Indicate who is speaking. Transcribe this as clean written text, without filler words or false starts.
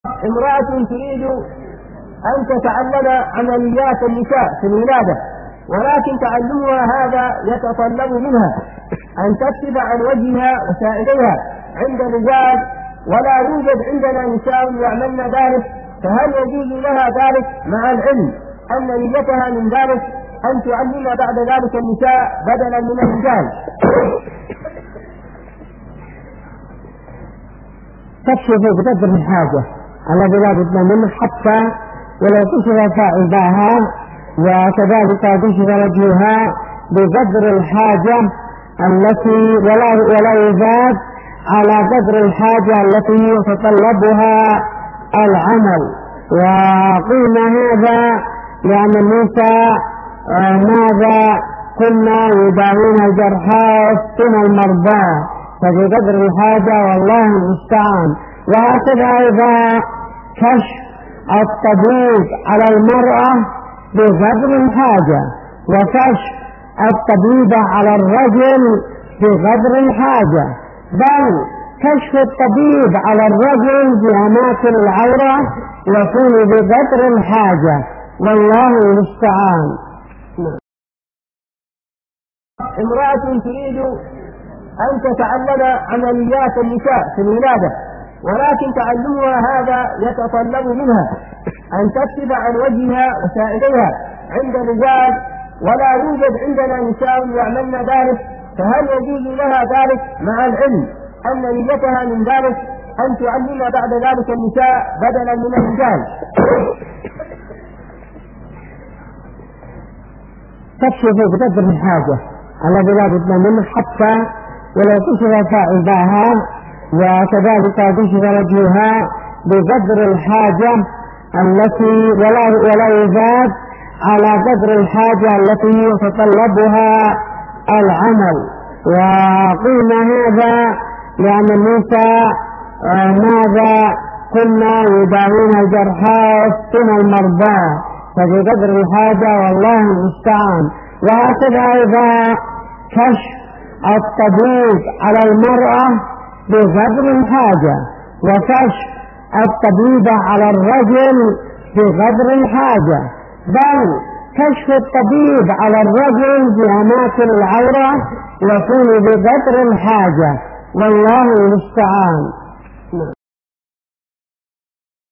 Speaker 1: امرأة تريد أن تتعلم عمليات النساء في الولادة، ولكن تعلمها هذا يتطلب منها أن تكشف عن وجهها وسائرها عند الرجال، ولا يوجد عندنا نساء يعملن ذلك، فهل يجوز لها ذلك مع العلم أن نيتها من ذلك أن تعلم بعد ذلك النساء بدلا من الرجال؟
Speaker 2: تكشف بقدر الحاجة الذي لا بد منه، حتى ولو كشف فائداها، وكذلك كشف وجهها بقدر الحاجة التي ولا يزاد على قدر الحاجة التي يتطلبها العمل. وقلنا هذا لأن النساء ماذا كنا يداوين الجرحى ويسقين المرضى، ففي قدر الحاجة والله المستعان. وهكذا أيضا كشف الطبيب على المرأة بقدر الحاجة، وكشف الطبيب على الرجل بقدر الحاجة، بل كشف الطبيب على الرجل في أماكن العورة يكون بقدر الحاجة، والله المستعان.
Speaker 1: امرأة تريد أن تتعلم عمليات النساء في الولادة، ولكن تعلمها هذا يتطلب منها أن تكشف عن وجهها وسائرها عند الرجال، ولا يوجد عندنا نساء يعملن ذلك، فهل يجوز لها ذلك مع العلم أن نيتها من ذلك أن تعلم بعد ذلك النساء بدلا من الرجال؟
Speaker 2: تكشف بقدر الحاجة الذي لا بد منه، حتى ولو كشف فائداها، وكذلك كشف وجهها بقدر الحاجة التي ولا يزاد على قدر الحاجة التي يتطلبها العمل. وقلنا هذا لأن النساء ماذا كنا يداوين الجرحى ويسقين المرضى، ففي قدر الحاجة والله المستعان. وهكذا أيضا كشف الطبيب على المرأة بقدر الحاجة، وكشف الطبيب على الرجل بقدر الحاجة، بل كشف الطبيب على الرجل في أماكن العورة يكون بقدر الحاجة، والله المستعان.